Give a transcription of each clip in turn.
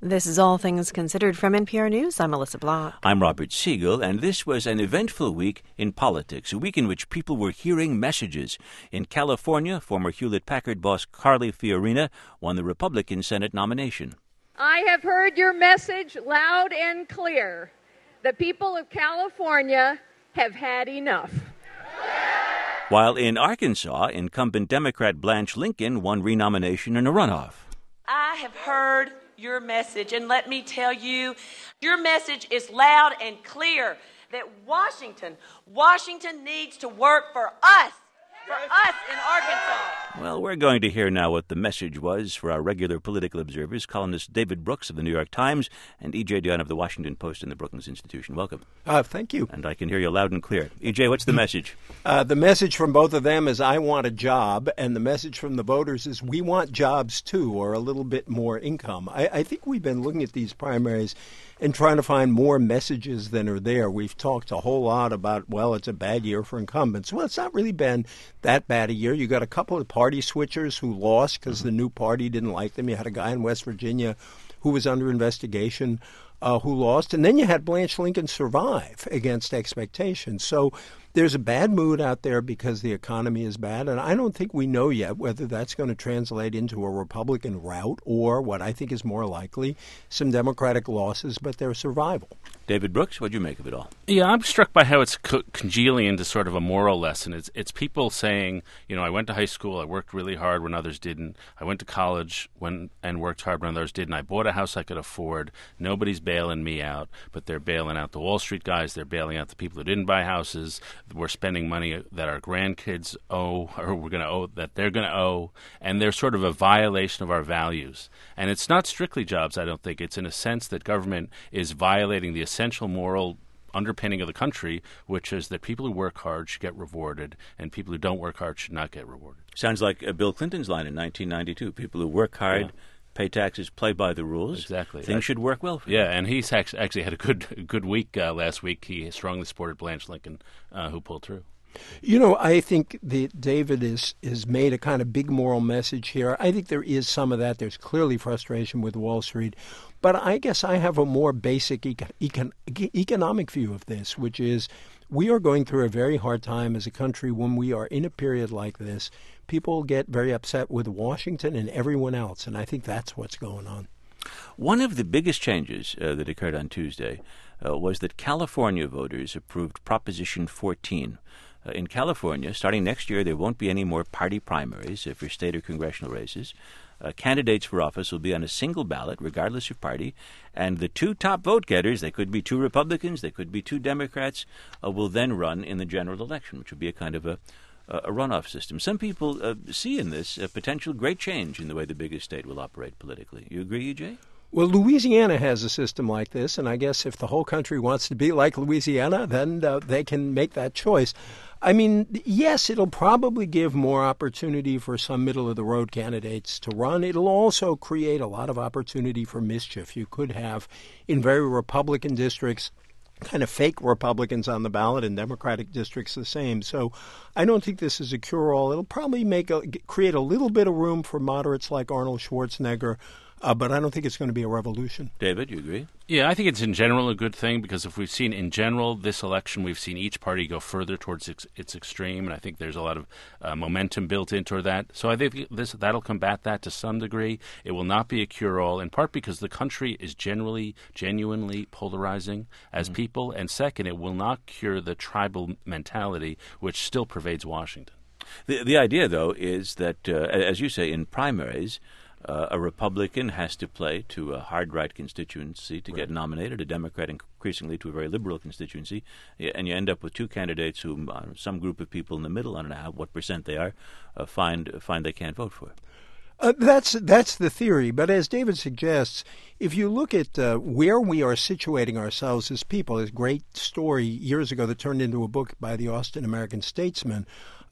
This is All Things Considered from NPR News. I'm Melissa Block. I'm Robert Siegel, and this was an eventful week in politics, a week in which people were hearing messages. In California, former Hewlett-Packard boss Carly Fiorina won the Republican Senate nomination. I have heard your message loud and clear. The people of California have had enough. While in Arkansas, incumbent Democrat Blanche Lincoln won renomination in a runoff. I have heard your message, and let me tell you, your message is loud and clear that Washington needs to work for us in Arkansas. Well, we're going to hear now what the message was for our regular political observers, columnist David Brooks of the New York Times and E.J. Dionne of the Washington Post and the Brookings Institution. Welcome. Thank you. And I can hear you loud and clear. E.J., what's the message? The message from both of them is I want a job, and the message from the voters is we want jobs too, or a little bit more income. I think we've been looking at these primaries and trying to find more messages than are there. We've talked a whole lot about, well, it's a bad year for incumbents. Well, it's not really been that bad a year. You got a couple of party switchers who lost because the new party didn't like them. You had a guy in West Virginia who was under investigation who lost. And then you had Blanche Lincoln survive against expectations. So there's a bad mood out there because the economy is bad, and I don't think we know yet whether that's going to translate into a Republican rout or, what I think is more likely, some Democratic losses, but their survival. David Brooks, what'd you make of it all? Yeah, I'm struck by how it's congealing into sort of a moral lesson. It's people saying, you know, I went to high school, I worked really hard when others didn't. I went to college and worked hard when others didn't. I bought a house I could afford. Nobody's bailing me out, but they're bailing out the Wall Street guys. They're bailing out the people who didn't buy houses. We're spending money that our grandkids owe, or we're going to owe, that they're going to owe, and they're sort of a violation of our values. And it's not strictly jobs, I don't think. It's in a sense that government is violating the essential moral underpinning of the country, which is that people who work hard should get rewarded, and people who don't work hard should not get rewarded. Sounds like Bill Clinton's line in 1992. People who work hard, pay taxes, play by the rules. Exactly. Things should work well for you. Yeah, and he's actually had a good week last week. He strongly supported Blanche Lincoln, who pulled through. You know, I think that David has made a kind of big moral message here. I think there is some of that. There's clearly frustration with Wall Street. But I guess I have a more basic economic view of this, which is we are going through a very hard time as a country when we are in a period like this. People get very upset with Washington and everyone else, and I think that's what's going on. One of the biggest changes that occurred on Tuesday was that California voters approved Proposition 14. In California, starting next year, there won't be any more party primaries for state or congressional races. Candidates for office will be on a single ballot, regardless of party, and the two top vote getters, they could be two Republicans, they could be two Democrats, will then run in the general election, which would be a kind of a runoff system. Some people see in this a potential great change in the way the biggest state will operate politically. You agree, EJ? Well, Louisiana has a system like this, and I guess if the whole country wants to be like Louisiana, then they can make that choice. I mean, yes, it'll probably give more opportunity for some middle-of-the-road candidates to run. It'll also create a lot of opportunity for mischief. You could have, in very Republican districts, kind of fake Republicans on the ballot, and Democratic districts the same. So I don't think this is a cure-all. It'll probably create a little bit of room for moderates like Arnold Schwarzenegger, but I don't think it's going to be a revolution. David, you agree? Yeah, I think it's in general a good thing because if we've seen in general this election, we've seen each party go further towards its extreme, and I think there's a lot of momentum built into that. So I think that'll combat that to some degree. It will not be a cure-all, in part because the country is genuinely polarizing as people, and second, it will not cure the tribal mentality which still pervades Washington. The idea, though, is that, as you say, in primaries, a Republican has to play to a hard-right constituency to get nominated, a Democrat increasingly to a very liberal constituency, and you end up with two candidates whom some group of people in the middle, I don't know what percent they are, find they can't vote for. That's the theory. But as David suggests, if you look at where we are situating ourselves as people, this great story years ago that turned into a book by the Austin American Statesman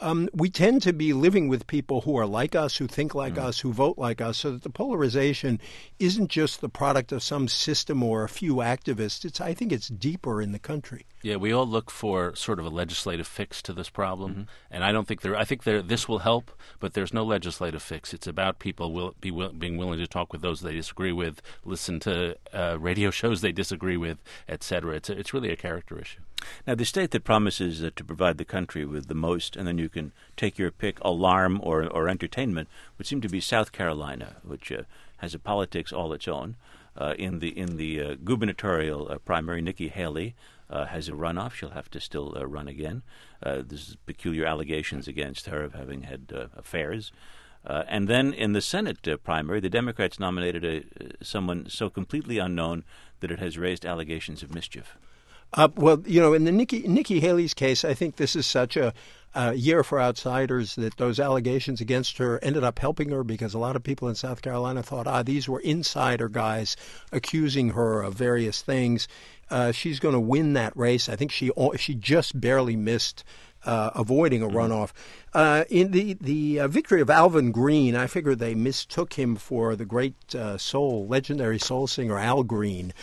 we tend to be living with people who are like us, who think like us, who vote like us, so that the polarization isn't just the product of some system or a few activists. I think it's deeper in the country. Yeah, we all look for sort of a legislative fix to this problem, and I don't think I think this will help, but there's no legislative fix. It's about people being willing to talk with those they disagree with, listen to radio shows they disagree with, etc. It's really a character issue. Now, the state that promises to provide the country with the most, and then you can take your pick, alarm or entertainment, would seem to be South Carolina, which has a politics all its own. In the gubernatorial primary, Nikki Haley has a runoff. She'll have to still run again. There's peculiar allegations against her of having had affairs. And then in the Senate primary, the Democrats nominated someone so completely unknown that it has raised allegations of mischief. Well, in the Nikki Haley's case, I think this is such a year for outsiders that those allegations against her ended up helping her, because a lot of people in South Carolina thought, these were insider guys accusing her of various things. She's going to win that race. I think she just barely missed avoiding a runoff. In the victory of Alvin Green, I figure they mistook him for the great legendary soul singer Al Green.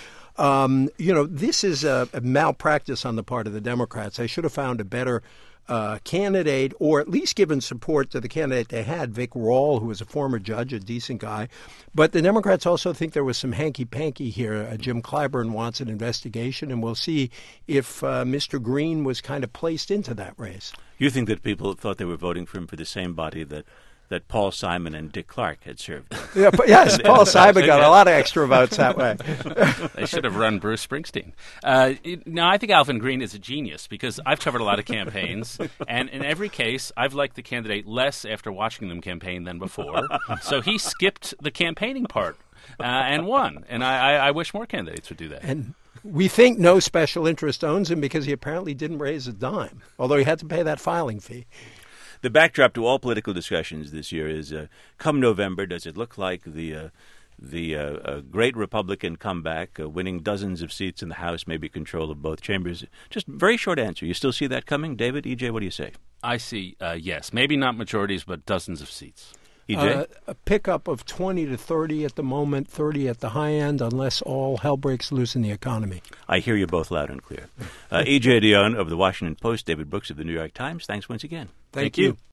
This is a malpractice on the part of the Democrats. They should have found a better candidate, or at least given support to the candidate they had, Vic Rawl, who was a former judge, a decent guy. But the Democrats also think there was some hanky-panky here. Jim Clyburn wants an investigation, and we'll see if Mr. Green was kind of placed into that race. You think that people thought they were voting for him for the same body that Paul Simon and Dick Clark had served? Yes, Paul Simon got a lot of extra votes that way. They should have run Bruce Springsteen. No, I think Alvin Green is a genius, because I've covered a lot of campaigns, and in every case, I've liked the candidate less after watching them campaign than before. So he skipped the campaigning part and won, and I wish more candidates would do that. And we think no special interest owns him because he apparently didn't raise a dime, although he had to pay that filing fee. The backdrop to all political discussions this year is, come November, does it look like the great Republican comeback, winning dozens of seats in the House, maybe control of both chambers? Just very short answer. You still see that coming? David, EJ, what do you say? I see, yes. Maybe not majorities, but dozens of seats. EJ? A pickup of 20 to 30 at the moment, 30 at the high end, unless all hell breaks loose in the economy. I hear you both loud and clear. EJ Dionne of the Washington Post, David Brooks of the New York Times, thanks once again. Thank you.